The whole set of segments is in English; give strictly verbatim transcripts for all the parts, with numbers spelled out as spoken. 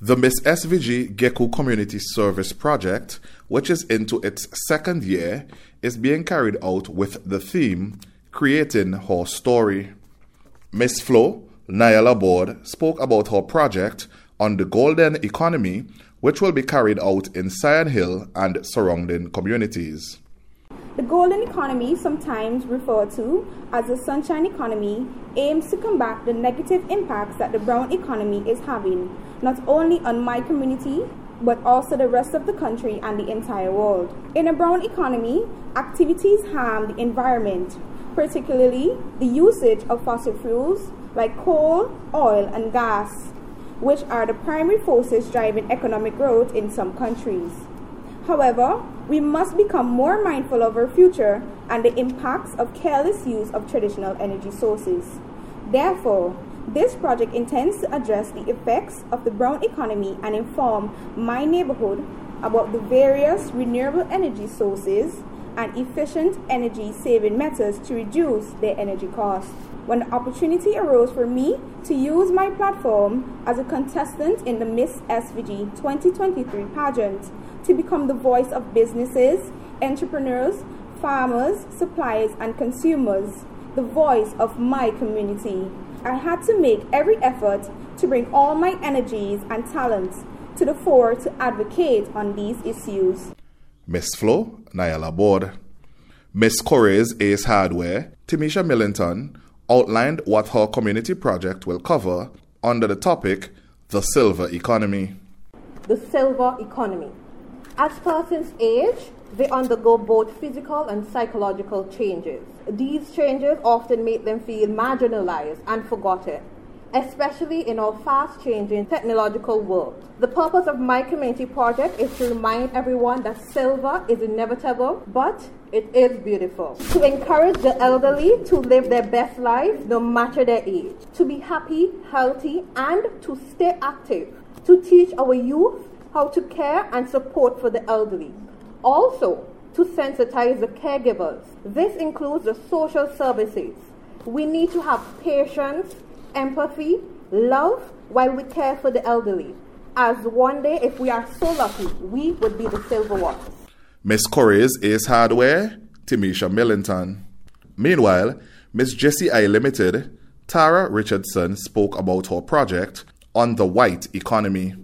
The Miss S V G Geku Community Service Project, which is into its second year, is being carried out with the theme, Creating Her Story. Miss Flo Nayala Board spoke about her project on the golden economy, which will be carried out in Sion Hill and surrounding communities. The golden economy, sometimes referred to as the sunshine economy, aims to combat the negative impacts that the brown economy is having, not only on my community, but also the rest of the country and the entire world. In a brown economy, activities harm the environment, particularly the usage of fossil fuels like coal, oil, and gas, which are the primary forces driving economic growth in some countries. However, we must become more mindful of our future and the impacts of careless use of traditional energy sources. Therefore, this project intends to address the effects of the brown economy and inform my neighborhood about the various renewable energy sources and efficient energy-saving methods to reduce their energy costs. When the opportunity arose for me to use my platform as a contestant in the Miss S V G twenty twenty-three pageant to become the voice of businesses, entrepreneurs, farmers, suppliers, and consumers, the voice of my community, I had to make every effort to bring all my energies and talents to the fore to advocate on these issues. Miss Flo Nayala Board. Miss Corey's Ace Hardware, Timisha Millington, outlined what her community project will cover under the topic, The Silver Economy. The silver economy. As persons age, they undergo both physical and psychological changes. These changes often make them feel marginalized and forgotten, especially in our fast-changing technological world. The purpose of my community project is to remind everyone that silver is inevitable, but it is beautiful. To encourage the elderly to live their best lives no matter their age. To be happy, healthy, and to stay active. To teach our youth how to care and support for the elderly. Also, to sensitize the caregivers. This includes the social services. We need to have patience, empathy, love while we care for the elderly. As one day, if we are so lucky, we would be the silver ones. Miss Corey's Ace Hardware, Timisha Millington. Meanwhile, Miss Jessie I Limited, Tara Richardson spoke about her project on the white economy.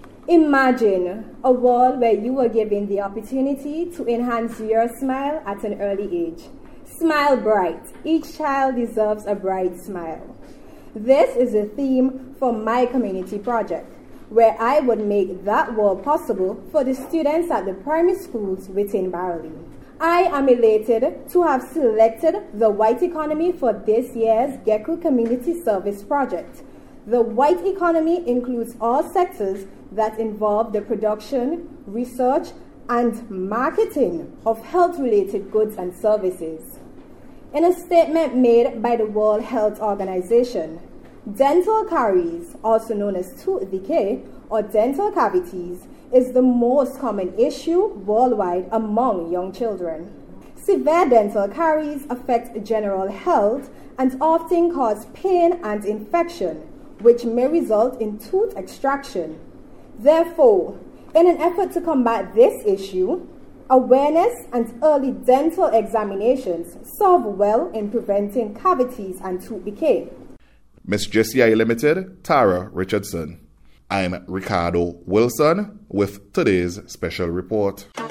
Imagine a world where you were given the opportunity to enhance your smile at an early age. Smile bright. Each child deserves a bright smile. This is a theme for my community project, where I would make that world possible for the students at the primary schools within Barley. I am elated to have selected the white economy for this year's Geku Community Service Project. The white economy includes all sectors that involve the production, research, and marketing of health-related goods and services. In a statement made by the World Health Organization, dental caries, also known as tooth decay or dental cavities, is the most common issue worldwide among young children. Severe dental caries affect general health and often cause pain and infection, which may result in tooth extraction. Therefore, in an effort to combat this issue, awareness and early dental examinations serve well in preventing cavities and tooth decay. Miss Jessie I Limited, Tara Richardson. I'm Ricardo Wilson with today's special report.